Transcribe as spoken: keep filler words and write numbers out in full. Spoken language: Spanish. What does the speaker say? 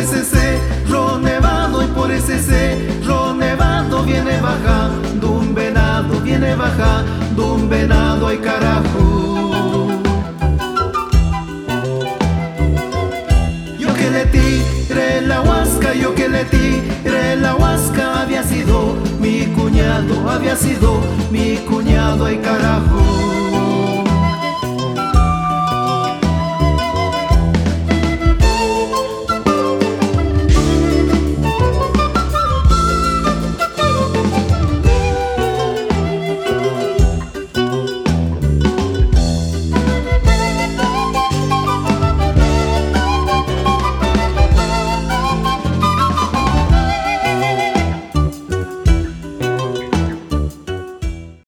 ese cerro nevado, y por ese cerro nevado viene bajando un venado, viene bajando un venado, ay carajo. Yo que le tiré la huasca, yo que le tiré la huasca, había sido mi cuñado, había sido mi cuñado, ay carajo.